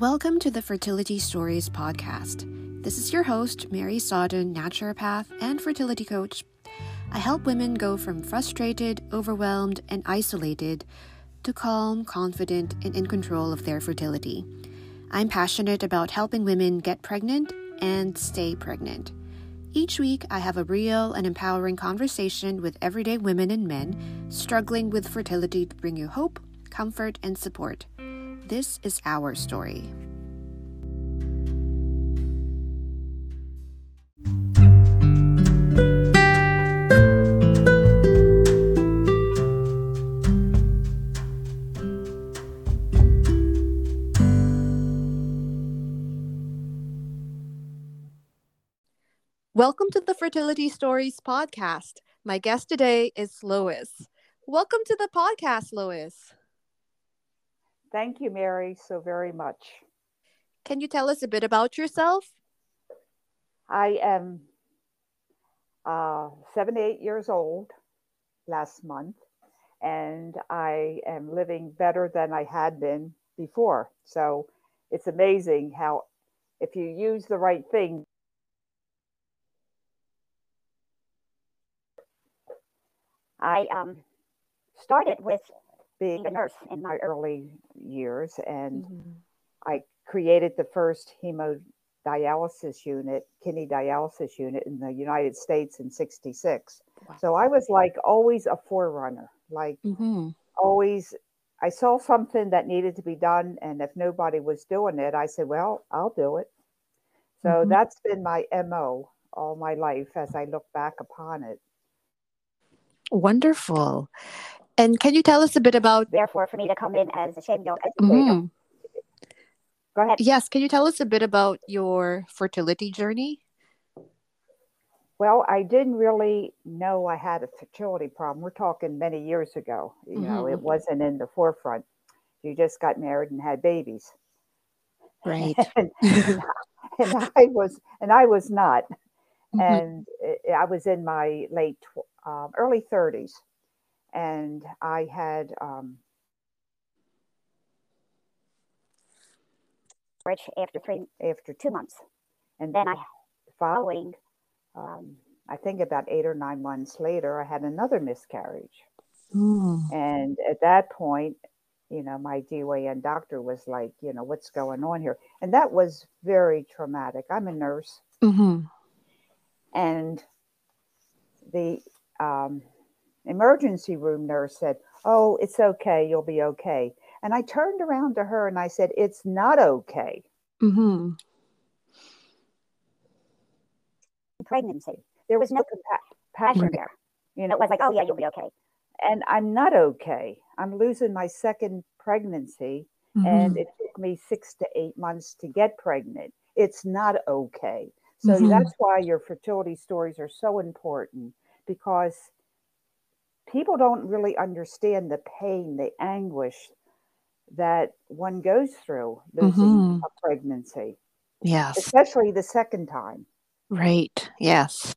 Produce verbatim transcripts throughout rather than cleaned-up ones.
Welcome to the Fertility Stories podcast. This is your host, Mary Sodden, naturopath and fertility coach. I help women go from frustrated, overwhelmed, and isolated to calm, confident, and in control of their fertility. I'm passionate about helping women get pregnant and stay pregnant. Each week, I have a real and empowering conversation with everyday women and men struggling with fertility to bring you hope, comfort, and support. This is our story. Welcome to the Fertility Stories podcast. My guest today is Lois. Welcome to the podcast, Lois. Thank you, Mary, so very much. Can you tell us a bit about yourself? I am uh, seventy-eight years old last month, and I am living better than I had been before. So it's amazing how if you use the right thing. I um, started with being a nurse in my early years, and mm-hmm. I created the first hemodialysis unit, kidney dialysis unit in the United States in sixty-six. Wow. So I was like always a forerunner, like mm-hmm. always. I saw something that needed to be done, and if nobody was doing it, I said, well, I'll do it. So mm-hmm. that's been my M O all my life as I look back upon it. Wonderful. And can you tell us a bit about... Therefore, for me to come in as a Sheffield educator. Mm-hmm. Go ahead. Yes, can you tell us a bit about your fertility journey? Well, I didn't really know I had a fertility problem. We're talking many years ago. You mm-hmm. know, it wasn't in the forefront. You just got married and had babies. Right. and, and I was, and I was not. Mm-hmm. And it, I was in my late, um, early thirties. And I had um, after three, after two months, and then I, following, um, I think about eight or nine months later, I had another miscarriage. Mm. And at that point, you know, my D O A N doctor was like, you know, what's going on here? And that was very traumatic. I'm a nurse, mm-hmm. and the um, emergency room nurse said, oh, it's okay. You'll be okay. And I turned around to her and I said, it's not okay. Mm-hmm. Pregnancy. There was no compassion right. there. You know, it was like, oh, yeah, you'll be okay. And I'm not okay. I'm losing my second pregnancy. Mm-hmm. And it took me six to eight months to get pregnant. It's not okay. So mm-hmm. that's why your fertility stories are so important, because people don't really understand the pain, the anguish that one goes through losing mm-hmm. a pregnancy. Yes. Especially the second time. Right. Yes.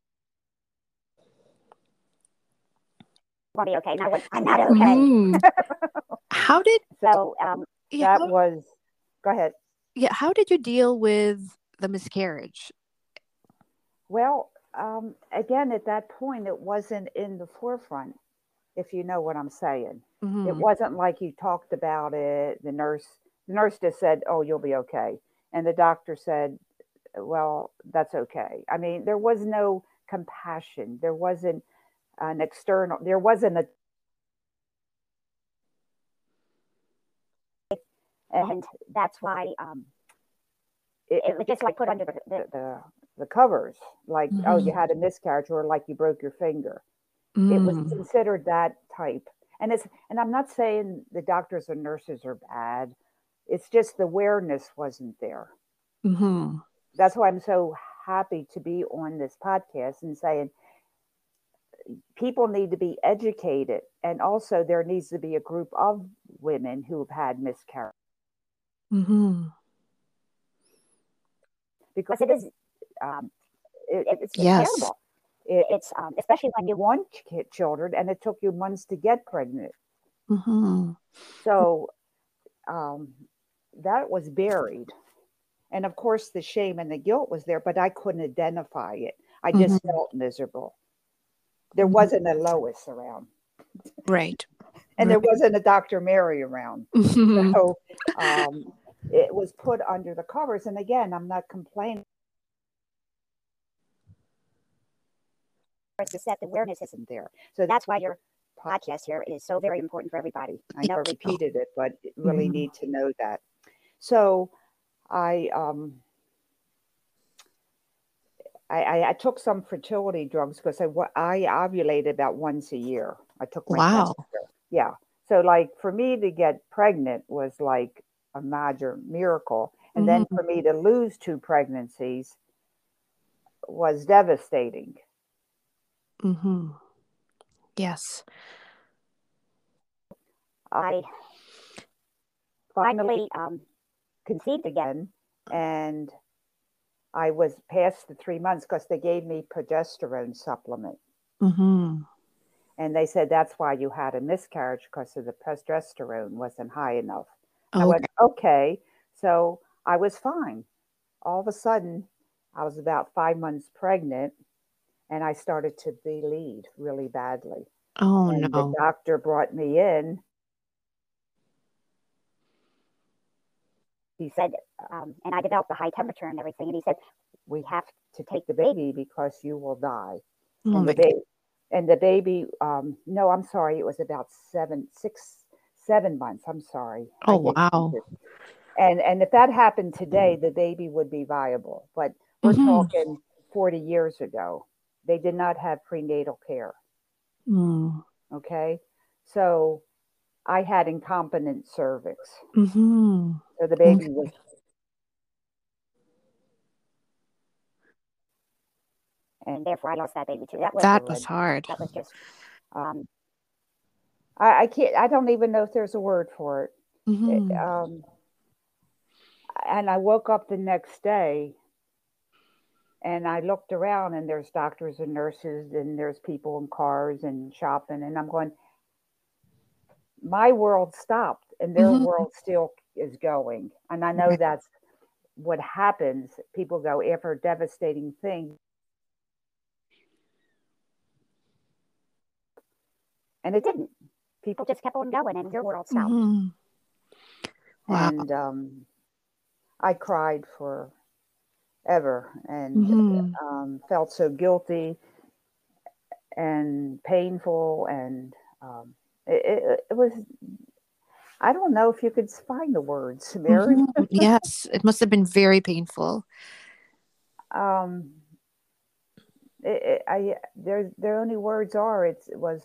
I'll be okay. Now I'm not okay. Mm-hmm. How did... So um, yeah, that how, was... Go ahead. Yeah. How did you deal with the miscarriage? Well, um, again, at that point, it wasn't in the forefront. If you know what I'm saying. Mm-hmm. It wasn't like you talked about it. The nurse, the nurse just said, oh, you'll be okay. And the doctor said, well, that's okay. I mean, there was no compassion. There wasn't an external, there wasn't a, and that's why um, it, it was just like put under the, the, the, the covers, like, mm-hmm. oh, you had a miscarriage, or like you broke your finger. Mm. It was considered that type. And it's, and I'm not saying the doctors and nurses are bad. It's just the awareness wasn't there. Mm-hmm. That's why I'm so happy to be on this podcast and saying people need to be educated. And also there needs to be a group of women who have had miscarriage. Mm-hmm. Because it is, um, it, it's yes. terrible. It's um, especially when you want children and it took you months to get pregnant. Mm-hmm. So um, that was buried. And of course, the shame and the guilt was there, but I couldn't identify it. I just Mm-hmm. felt miserable. There Mm-hmm. wasn't a Lois around. Right. And Right. there wasn't a Doctor Mary around. Mm-hmm. So um, it was put under the covers. And again, I'm not complaining. The set awareness isn't there. So that's why your podcast here is so very important for everybody. I know I repeated it, but really Mm-hmm. need to know that. So I um I, I, I took some fertility drugs because I, I ovulated about once a year. I took my Wow. temperature. Yeah. So like for me to get pregnant was like a major miracle. And Mm-hmm. then for me to lose two pregnancies was devastating. Mm-hmm. Yes. I finally um, conceived again, and I was past the three months because they gave me progesterone supplement. Mm-hmm. And they said that's why you had a miscarriage, because of the progesterone wasn't high enough. I Okay. went, okay. So I was fine. All of a sudden, I was about five months pregnant, and I started to bleed really badly. Oh And the no. doctor brought me in. He said, um, and I developed a high temperature and everything. And he said, we have to take the baby because you will die. Oh And my the baby, and the baby, um, no, I'm sorry, it was about seven, six, seven months. I'm sorry, Oh I get wow. confused. And and if that happened today, the baby would be viable. But we're Mm-hmm. talking forty years ago. They did not have prenatal care. Mm. Okay, so I had incompetent cervix. Mm-hmm. So the baby Okay. was, and therefore I lost that baby too. That was That was horrendous. hard. That was just, um, I, I can't, I don't even know if there's a word for it. it Mm-hmm. um, and I woke up the next day and I looked around and there's doctors and nurses and there's people in cars and shopping. And I'm going, my world stopped and their Mm-hmm. world still is going. And I know Right. that's what happens. People go after a devastating thing. And it didn't. People just kept on going and your world stopped. Mm-hmm. Wow. And um, I cried for ever and Mm-hmm. um, felt so guilty and painful. And um, it, it, it was, I don't know if you could find the words, Mary. Mm-hmm. Yes, it must have been very painful. um, it, it, I, their, their only words are, it's, it was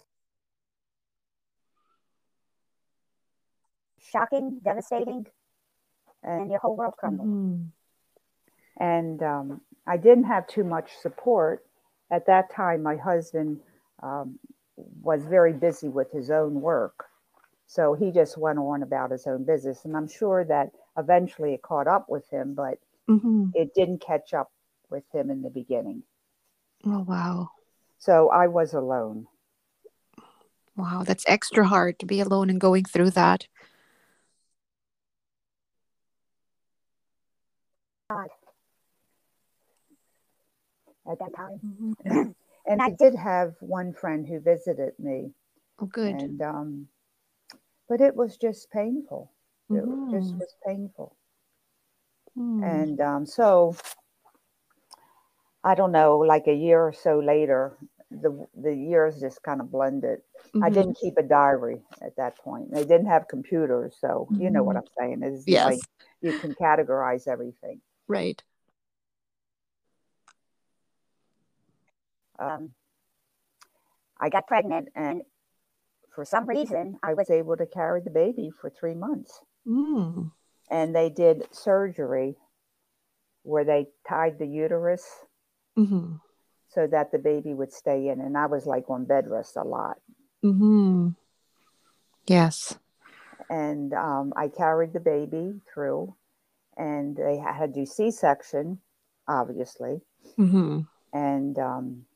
shocking, devastating, and your whole world crumbled. Mm-hmm. And um, I didn't have too much support. At that time, my husband um, was very busy with his own work. So he just went on about his own business. And I'm sure that eventually it caught up with him, but Mm-hmm. it didn't catch up with him in the beginning. Oh wow. So I was alone. Wow, that's extra hard to be alone and going through that. God, at that time. Mm-hmm. And I did have one friend who visited me, Oh good. and um, but it was just painful. It just Mm-hmm. was painful. Mm-hmm. And um, so I don't know, like a year or so later, the the years just kind of blended. I Mm-hmm. didn't keep a diary at that point. They didn't have computers, so you know what Mm-hmm. I'm saying. It isn't like Yes. you can categorize everything. Right. Um, I got pregnant, and for some reason, I was able to carry the baby for three months. Mm. And they did surgery where they tied the uterus Mm-hmm. so that the baby would stay in. And I was like on bed rest a lot. Mm-hmm. Yes. And um, I carried the baby through, and they had to do C-section, obviously. Mm-hmm. And um,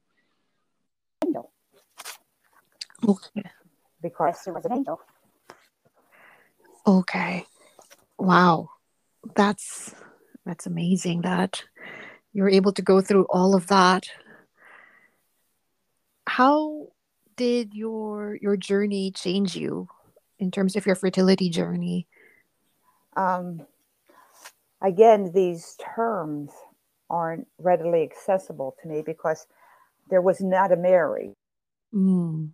Okay. because she was an angel. Okay. Wow. That's that's amazing that you were able to go through all of that. How did your your journey change you in terms of your fertility journey? Um, again, these terms aren't readily accessible to me because there was not a Mary. Mm.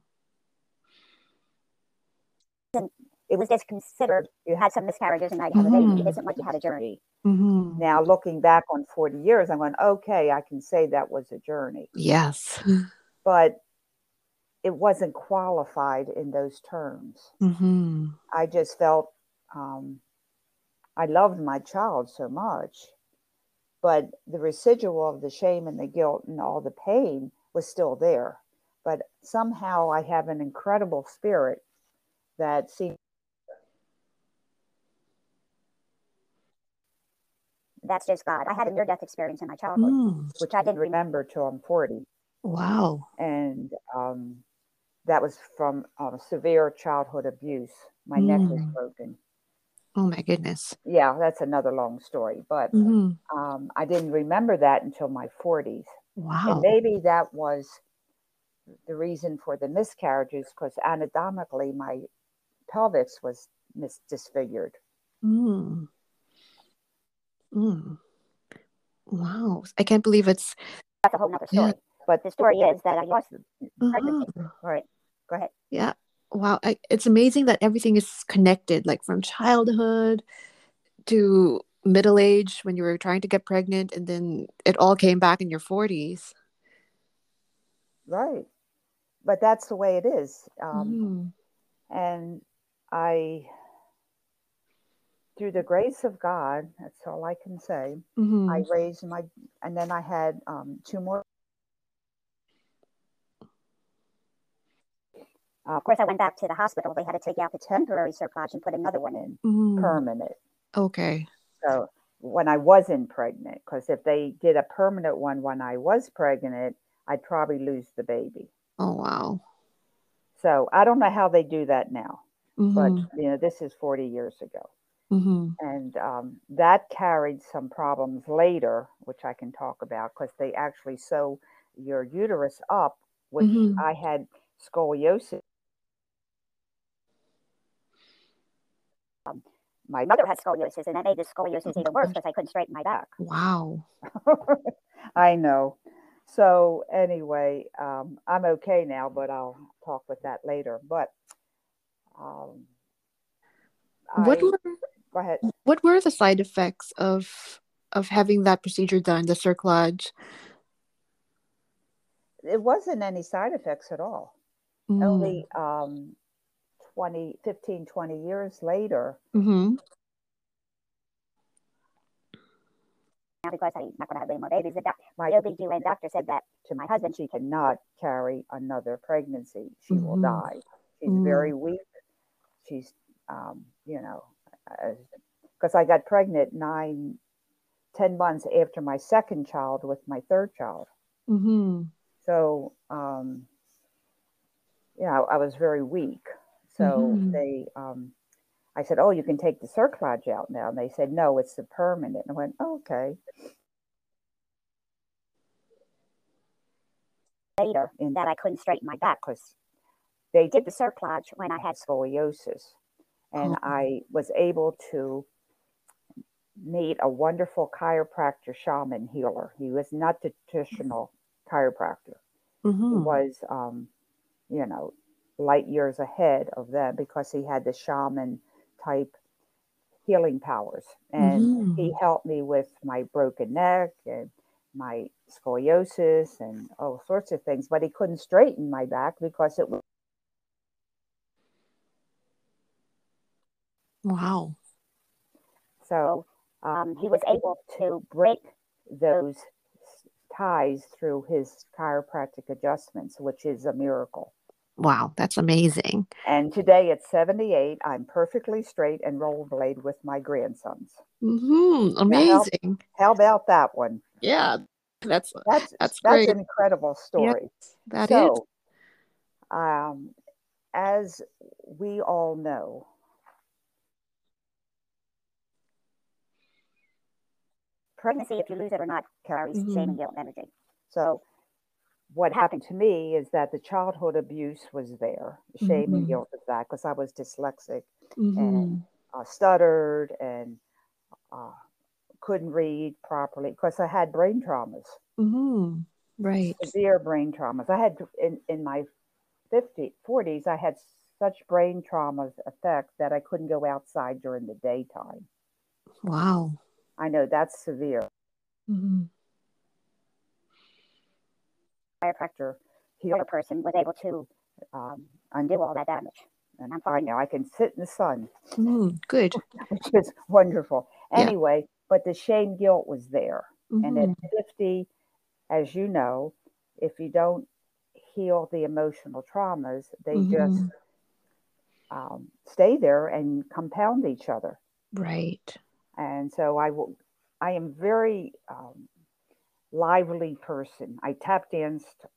It was just considered you had some miscarriages and now you have mm-hmm. a baby. It isn't like you had a journey. Mm-hmm. Now, looking back on forty years, I'm going, okay, I can say that was a journey. Yes. But it wasn't qualified in those terms. Mm-hmm. I just felt um, I loved my child so much, but the residual of the shame and the guilt and all the pain was still there. But somehow I have an incredible spirit that seems. That's just God. I had a near-death experience in my childhood, mm. which I didn't remember till I'm forty. Wow. And um, that was from uh, severe childhood abuse. My mm. neck was broken. Oh, my goodness. Yeah, that's another long story. But mm-hmm. um, I didn't remember that until my forties. Wow. And maybe that was the reason for the miscarriages, because anatomically my pelvis was mis- disfigured. Mm. Mm. Wow. I can't believe it's... That's a whole nother story. Yeah. But the story is that I lost pregnancy. Uh-huh. All right. Go ahead. Yeah. Wow. I, it's amazing that everything is connected, like from childhood to middle age when you were trying to get pregnant, and then it all came back in your forties. Right. But that's the way it is. Um, mm. And I... through the grace of God, that's all I can say, mm-hmm. I raised my, and then I had um, two more. Uh, of course, I went back to the hospital. They had to take out the temporary cerclage and put another one in, mm. permanent. Okay. So when I wasn't pregnant, because if they did a permanent one when I was pregnant, I'd probably lose the baby. Oh, wow. So I don't know how they do that now, mm-hmm. but you know, this is forty years ago. Mm-hmm. And um, that carried some problems later, which I can talk about, because they actually sew your uterus up, which mm-hmm. I had scoliosis. Um, my mother had scoliosis, and that made the scoliosis even worse because I couldn't straighten my back. Wow. I know. So anyway, um, I'm okay now, but I'll talk with that later. But um, what I... were... Go ahead. What were the side effects of of having that procedure done, the cerclage? It wasn't any side effects at all. Mm. Only um, twenty, fifteen, twenty years later. Mm-hmm. Now, because I'm not going to have any more babies, the doc- my O B G Y N doctor said that to my husband, she cannot carry another pregnancy. She mm-hmm. will die. She's mm. very weak. She's, um, you know, because uh, I got pregnant nine, ten months after my second child with my third child. Mm-hmm. So, um, you know, I was very weak. So mm-hmm. they, um, I said, oh, you can take the cerclage out now. And they said, no, it's the permanent. And I went, oh, okay. Later, in that I couldn't straighten my back because they did the cerclage when I had scoliosis. And oh. I was able to meet a wonderful chiropractor, shaman healer. He was not the traditional chiropractor. Mm-hmm. He was, um, you know, light years ahead of them because he had the shaman type healing powers. And mm-hmm. he helped me with my broken neck and my scoliosis and all sorts of things. But he couldn't straighten my back because it was... Wow. So um, he was able to break those ties through his chiropractic adjustments, which is a miracle. Wow, that's amazing. And today at seventy-eight, I'm perfectly straight and rollerblade with my grandsons. Mm-hmm. Amazing. How, how about that one? Yeah, that's that's that's great. That's an incredible story. Yes, that so, is. Um, as we all know, pregnancy, if you lose it or not, carries mm-hmm. shame and guilt energy. So what happened to me is that the childhood abuse was there, the shame mm-hmm. and guilt of that, because I was dyslexic mm-hmm. and uh, stuttered and uh, couldn't read properly because I had brain traumas. Mm-hmm. Right. Severe brain traumas. I had in, in my fifties, forties, I had such brain traumas effect that I couldn't go outside during the daytime. Wow. I know that's severe. Mm-hmm. Chiropractor, healer person was able to um, undo all that damage. And I'm fine now. I can sit in the sun. Mm, good. Which is wonderful. Anyway, yeah. But the shame guilt was there. Mm-hmm. And at fifty, as you know, if you don't heal the emotional traumas, they mm-hmm. just um, stay there and compound each other. Right. And so I will, I am very um, lively person. I tap danced.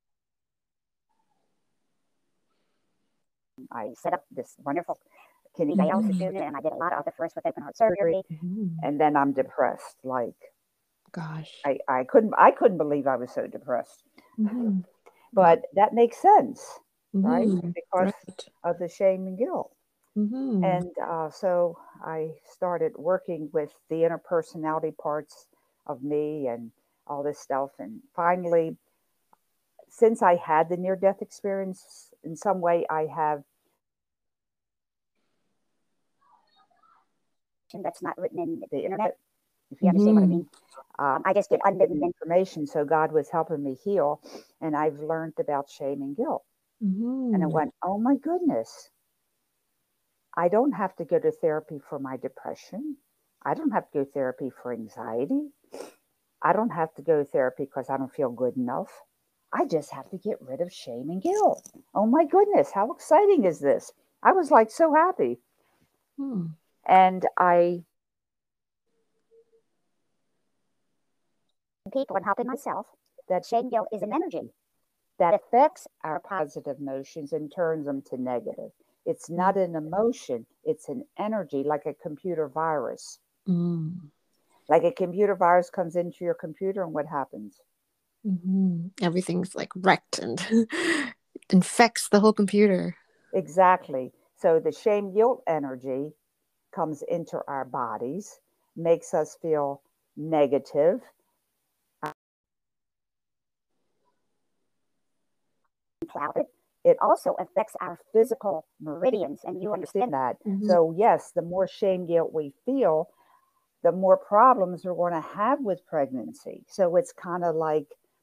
I set up this wonderful kidney dialysis mm-hmm. unit, and I did a lot of the first with open heart surgery. Mm-hmm. And then I'm depressed. Like, gosh, I, I couldn't, I couldn't believe I was so depressed. Mm-hmm. But that makes sense, mm-hmm. right? Because right. of the shame and guilt. Mm-hmm. And uh, so I started working with the interpersonality parts of me and all this stuff. And finally, since I had the near-death experience, in some way I have that's not written in the internet, if you mm-hmm. understand what I mean. Um, I just get unwritten information. So God was helping me heal. And I've learned about shame and guilt. Mm-hmm. And I went, oh my goodness. I don't have to go to therapy for my depression. I don't have to go to therapy for anxiety. I don't have to go to therapy because I don't feel good enough. I just have to get rid of shame and guilt. Oh my goodness, how exciting is this? I was like so happy. Hmm. And I people and helping myself that shame and guilt is an energy that affects our positive emotions and turns them to negative. It's not an emotion, it's an energy, like a computer virus. Mm. Like a computer virus comes into your computer, and what happens? Mm-hmm. Everything's like wrecked and infects the whole computer. Exactly. So the shame guilt energy comes into our bodies, makes us feel negative. Clouded. It also affects our physical meridians, and you understand that. Mm-hmm. So yes, the more shame guilt we feel, the more problems we're going to have with pregnancy. So it's kind of like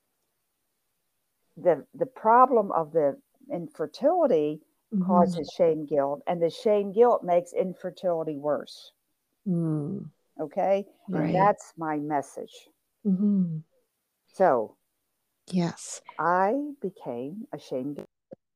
the the problem of the infertility mm-hmm. causes shame guilt, and the shame guilt makes infertility worse. Mm. Okay, right. And that's my message. Mm-hmm. So yes, I became a shame guilt.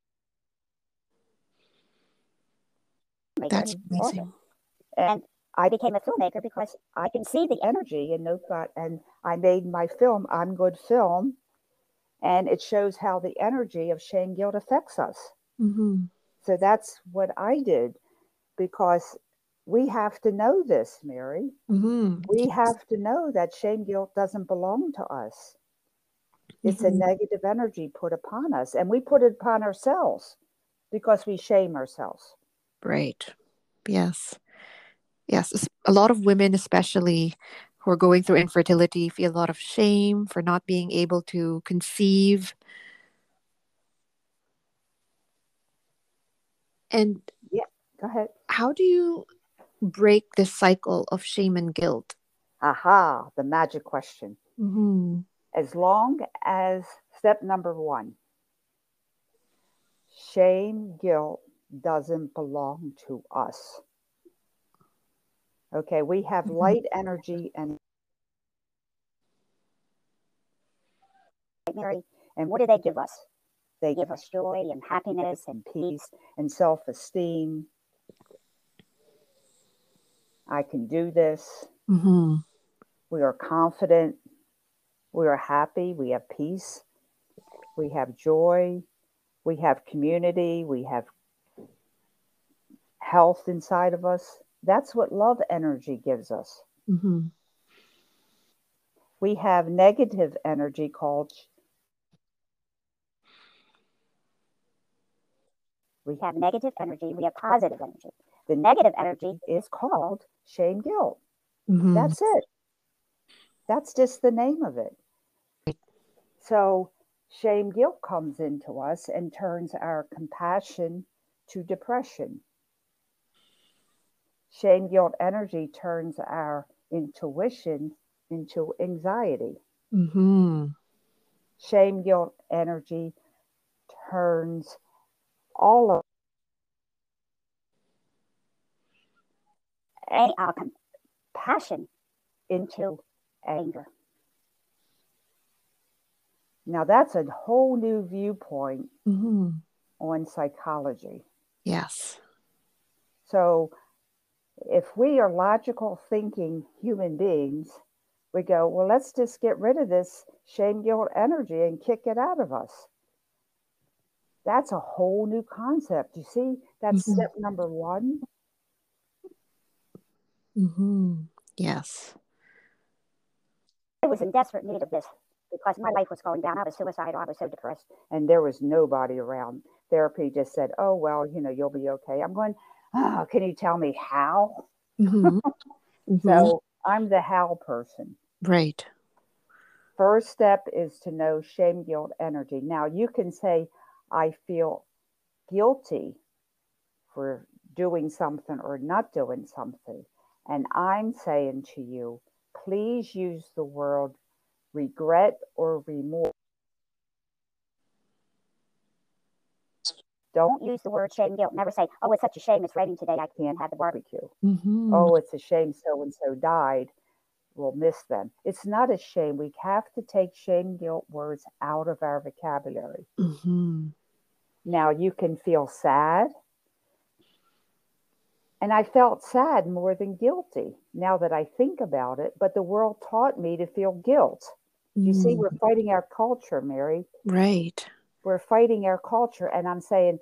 That's amazing. And I became a filmmaker because I can see the energy in those, and I made my film, I'm Good Film, and it shows how the energy of shame guilt affects us. Mm-hmm. So that's what I did, because we have to know this, Mary. Mm-hmm. We have to know that shame guilt doesn't belong to us. It's mm-hmm. a negative energy put upon us, and we put it upon ourselves because we shame ourselves. Right. Yes. Yes. A lot of women, especially who are going through infertility, feel a lot of shame for not being able to conceive. And yeah, go ahead. How do you break this cycle of shame and guilt? Aha, the magic question. Mm-hmm. As long as step number one, shame, guilt doesn't belong to us. Okay, we have mm-hmm. light energy and and what do they give us? They give us joy and happiness and peace and self-esteem. I can do this. Mm-hmm. We are confident. We are happy. We have peace. We have joy. We have community. We have health inside of us. That's what love energy gives us. Mm-hmm. We have negative energy called we have negative energy, we have positive energy. The negative energy is called shame guilt. Mm-hmm. That's it. That's just the name of it. So shame guilt comes into us and turns our compassion to depression. Shame guilt energy turns our intuition into anxiety. Mm-hmm. Shame guilt energy turns all of our compassion into anger. Now that's a whole new viewpoint mm-hmm. on psychology. Yes. So if we are logical thinking human beings, we go, well, let's just get rid of this shame guilt energy and kick it out of us. That's a whole new concept. You see, that's mm-hmm. step number one. Mm-hmm. Yes. I was in desperate need of this because my life was going down. I was suicidal. I was so depressed. And there was nobody around. Therapy just said, oh, well, you know, you'll be okay. I'm going, oh, can you tell me how? Mm-hmm. Mm-hmm. So I'm the how person. Right. First step is to know shame guilt energy. Now you can say, I feel guilty for doing something or not doing something. And I'm saying to you, please use the word regret or remorse. Don't use the word shame guilt. Never say, oh, it's such a shame it's raining today. I can't have the barbecue. Mm-hmm. Oh, it's a shame so-and-so died. We'll miss them. It's not a shame. We have to take shame guilt words out of our vocabulary. Mm-hmm. Now you can feel sad. And I felt sad more than guilty now that I think about it. But the world taught me to feel guilt. Mm. You see, we're fighting our culture, Mary. Right. We're fighting our culture. And I'm saying,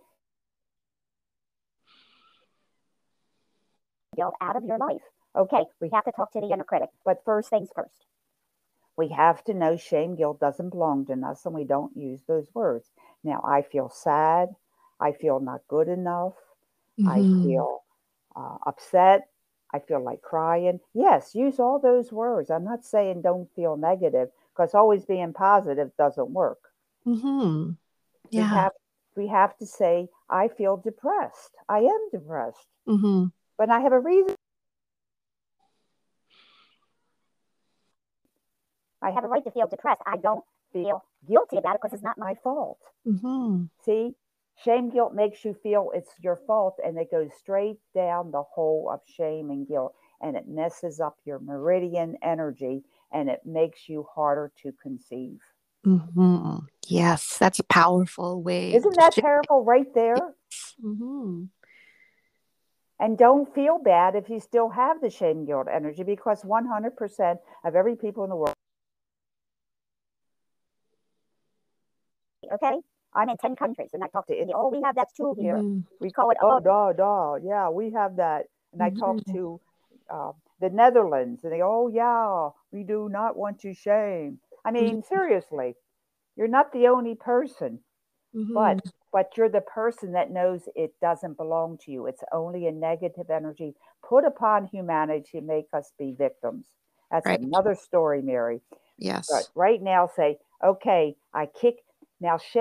guilt out of your life. Okay, we have to talk to the inner critic. But first things first. We have to know shame guilt doesn't belong to us and we don't use those words. Now, I feel sad. I feel not good enough. Mm-hmm. I feel uh, upset. I feel like crying. Yes, use all those words. I'm not saying don't feel negative because always being positive doesn't work. Mm-hmm. Yeah. We have, we have to say, I feel depressed. I am depressed. Mm-hmm. But I have a reason. I have a right to feel depressed. I don't feel guilty about it because it's not my fault. Mm-hmm. See, shame guilt makes you feel it's your fault, and it goes straight down the hole of shame and guilt, and it messes up your meridian energy, and it makes you harder to conceive. Mm-hmm. Yes, that's a powerful way. Isn't that terrible right there? Mm-hmm. And don't feel bad if you still have the shame guilt energy, because one hundred percent of every people in the world. Okay, I'm in ten countries, and I talk to India. Oh, we have that too here. Mm-hmm. We call it, oh, duh, duh. Yeah, we have that. And mm-hmm. I talk to uh, the Netherlands, and they, oh, yeah, we do not want to shame. I mean, mm-hmm. seriously, you're not the only person, mm-hmm. but but you're the person that knows it doesn't belong to you. It's only a negative energy put upon humanity to make us be victims. That's right. Another story, Mary. Yes. But right now, say, okay, I kick. Now, shame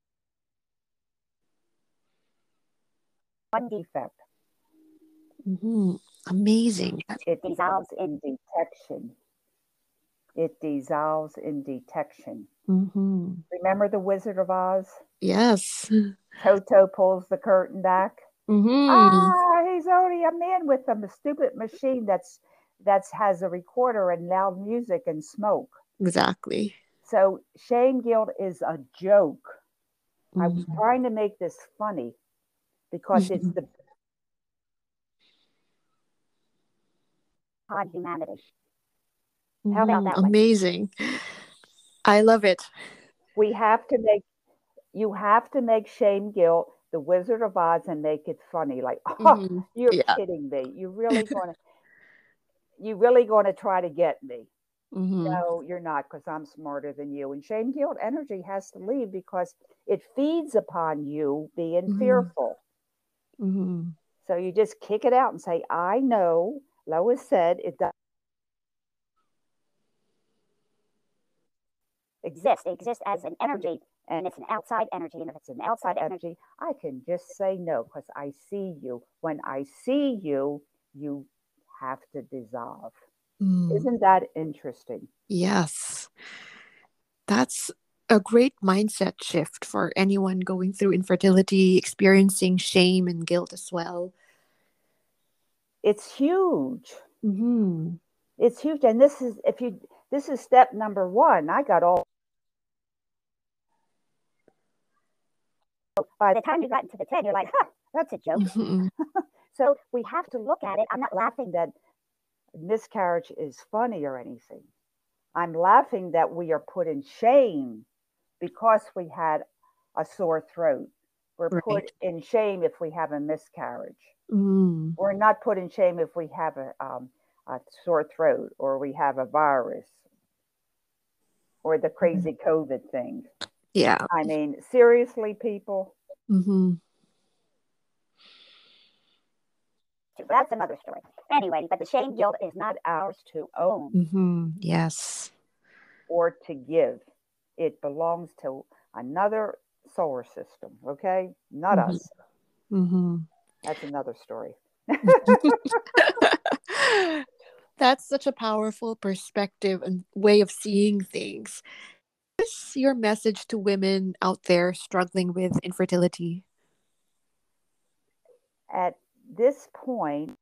one defect. Mm-hmm. Amazing. It dissolves in detection. It dissolves in detection. Mm-hmm. Remember the Wizard of Oz? Yes. Toto pulls the curtain back. Mm-hmm. Ah, he's only a man with a stupid machine that's that's has a recorder and loud music and smoke. Exactly. So shame guilt is a joke. Mm-hmm. I was trying to make this funny because mm-hmm. it's the on humanity. Mm-hmm. How about that? Amazing. One? I love it. We have to make you have to make shame guilt the Wizard of Oz and make it funny. Like, oh, mm-hmm. you're yeah. kidding me. You really gonna you really gonna try to get me. Mm-hmm. No, you're not, because I'm smarter than you. And shame guilt energy has to leave because it feeds upon you being Mm-hmm. fearful. Mm-hmm. So you just kick it out and say, I know, Lois said, it does exist. It exists as an energy, and it's an outside energy. And if it's an outside energy, I can just say no because I see you. When I see you, you have to dissolve. Mm. Isn't that interesting? Yes. That's a great mindset shift for anyone going through infertility, experiencing shame and guilt as well. It's huge. Mm-hmm. It's huge. And this is, if you, this is step number one. I got all, by the time you got into the ten, you're like, huh, that's a joke. Mm-hmm. So we have to look at it. I'm not laughing that miscarriage is funny or anything. I'm laughing that we are put in shame because we had a sore throat. We're put Right. in shame if we have a miscarriage. Mm. We're not put in shame if we have a, um, a sore throat or we have a virus or the crazy COVID thing. Yeah. I mean, seriously, people. Mm-hmm. That's another story. Anyway, but the shame guilt is not ours to own Mm-hmm. Yes. or to give. It belongs to another solar system, okay? Not Mm-hmm. us. Mm-hmm. That's another story. That's such a powerful perspective and way of seeing things. What's your message to women out there struggling with infertility? At this point,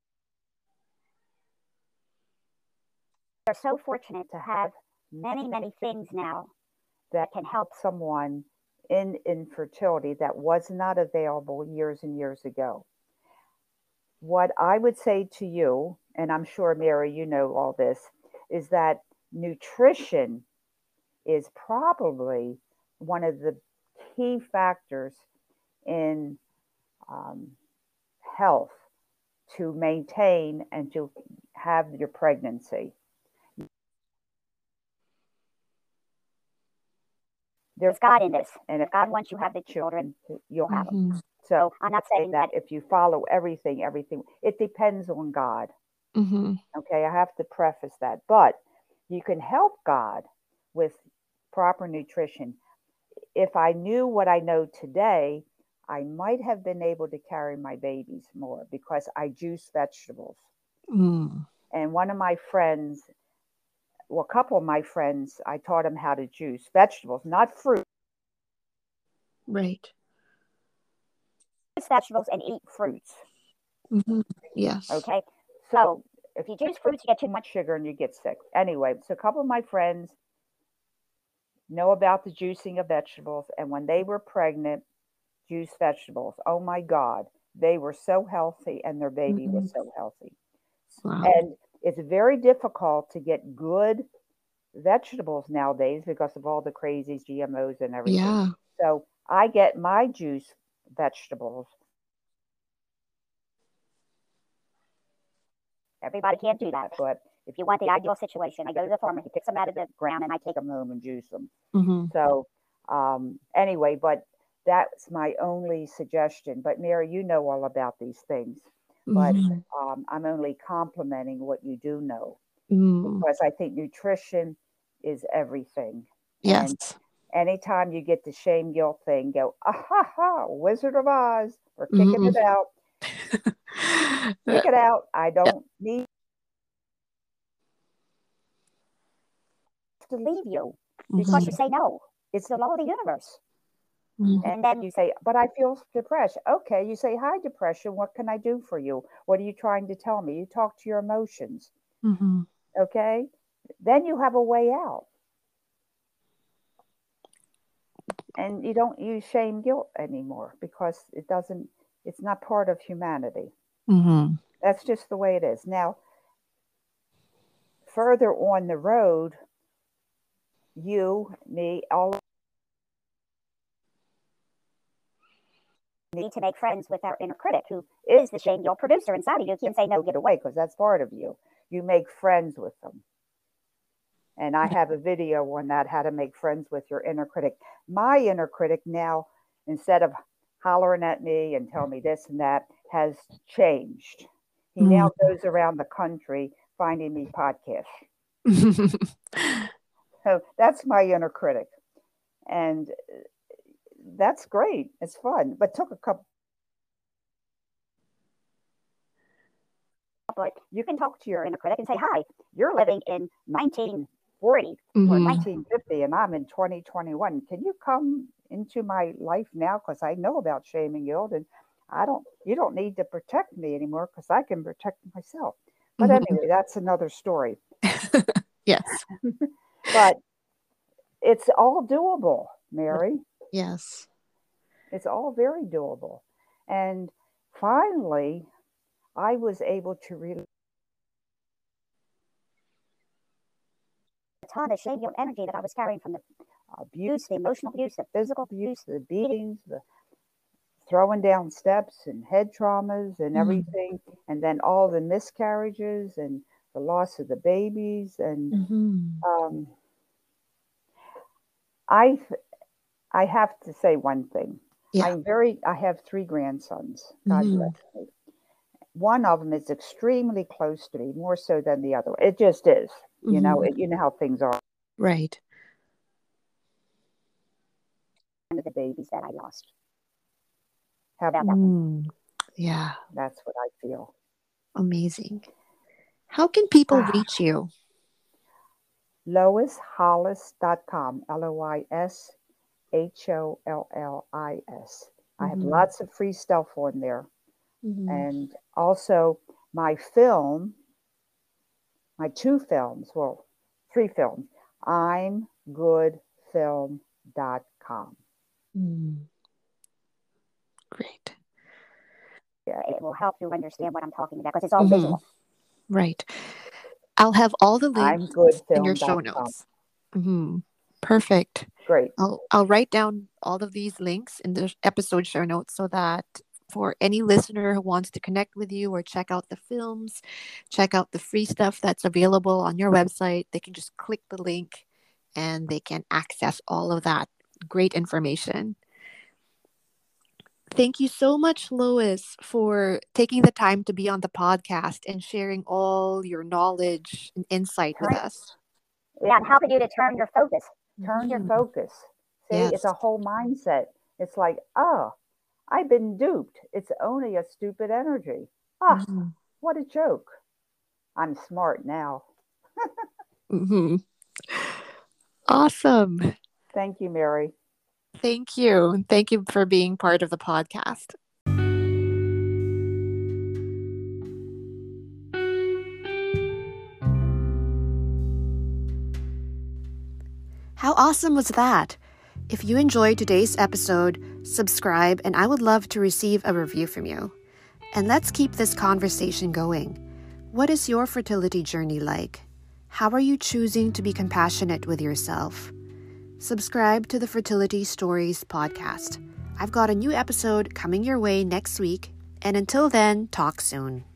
we're so fortunate to have many, many things now that can help someone in infertility that was not available years and years ago. What I would say to you, and I'm sure, Mary, you know all this, is that nutrition is probably one of the key factors in um, health to maintain and to have your pregnancy. There's God in this, and if God wants you to have the children, you'll have them. Mm-hmm. So I'm not saying that if you follow everything, everything, it depends on God. Mm-hmm. Okay, I have to preface that. But you can help God with proper nutrition. If I knew what I know today, I might have been able to carry my babies more because I juice vegetables. Mm. And one of my friends, well, a couple of my friends, I taught them how to juice vegetables, not fruit. Right. Juice vegetables and eat fruits. Mm-hmm. Yes. Okay. So if you juice fruits, you get too much sugar and you get sick. Anyway, so a couple of my friends know about the juicing of vegetables. And when they were pregnant, juice vegetables. Oh my God. They were so healthy and their baby Mm-hmm. was so healthy. Wow. And it's very difficult to get good vegetables nowadays because of all the crazy G M Os and everything. Yeah. So I get my juice vegetables. Everybody can't do that, but if you want the ideal situation, I go to the farmer, he picks them out of the ground, and I take them home and juice them. Mm-hmm. So um, anyway, but that's my only suggestion. But Mary, you know all about these things, but Mm-hmm. um, I'm only complimenting what you do know Mm. because I think nutrition is everything. Yes. And anytime you get the shame guilt thing, go, ah ha ha, Wizard of Oz, we're kicking Mm-hmm. it out. Kick it out. I don't need to leave you because Mm-hmm. you say no. It's the law of the universe. Mm-hmm. And then you say, but I feel depressed. Okay, you say, hi, depression. What can I do for you? What are you trying to tell me? You talk to your emotions. Mm-hmm. Okay, then you have a way out. And you don't use shame guilt anymore because it doesn't, it's not part of humanity. Mm-hmm. That's just the way it is. Now, further on the road, you, me, all need to make friends with our inner critic, who is the shame guilt producer inside of you. You can't say no, get away, because that's part of you. You make friends with them. And I have a video on that, how to make friends with your inner critic. My inner critic now, instead of hollering at me and telling me this and that, has changed. He mm. now goes around the country finding me podcasts. So that's my inner critic. And that's great. It's fun, but took a couple. But you can talk to your inner critic and say, hi, you're living in nineteen forty mm-hmm. or nineteen fifty, and I'm in twenty twenty-one. Can you come into my life now? Because I know about shame and guilt, and I don't, you don't need to protect me anymore because I can protect myself. But mm-hmm. anyway, that's another story. Yes. But it's all doable, Mary. Yes. It's all very doable. And finally, I was able to release a ton of shame, guilt, energy that I was carrying from the abuse, the emotional abuse, the physical abuse, the beatings, the throwing down steps and head traumas and everything. Mm-hmm. And then all the miscarriages and the loss of the babies. And mm-hmm. um, I, I have to say one thing. Yeah. I'm very, I have three grandsons. God mm-hmm. bless me. One of them is extremely close to me, more so than the other. It just is. Mm-hmm. You know, it, you know how things are. Right. One of the babies that I lost. How about that? Mm, yeah. That's what I feel. Amazing. How can people reach you? Lois Hollis dot com. L O I S H O L L I S. Mm-hmm. I have lots of free stuff on there. Mm-hmm. And also my film, my two films, well, three films, I'm good film dot com. Mm. Great. Yeah, it will help you understand what I'm talking about because it's all mm-hmm. visual. Right. I'll have all the links in your show notes. Mm-hmm. Perfect. Great. I'll, I'll write down all of these links in the episode show notes so that for any listener who wants to connect with you or check out the films, check out the free stuff that's available on your website, they can just click the link and they can access all of that great information. Thank you so much, Lois, for taking the time to be on the podcast and sharing all your knowledge and insight with us. Yeah, I'm helping you to turn your focus. Turn mm. your focus. See, yes. It's a whole mindset. It's like, oh, I've been duped. It's only a stupid energy. Ah, oh, mm-hmm. What a joke. I'm smart now. mm-hmm. Awesome. Thank you, Mary. Thank you. Thank you for being part of the podcast. How awesome was that? If you enjoyed today's episode, subscribe and I would love to receive a review from you. And let's keep this conversation going. What is your fertility journey like? How are you choosing to be compassionate with yourself? Subscribe to the Fertility Stories podcast. I've got a new episode coming your way next week. And until then, talk soon.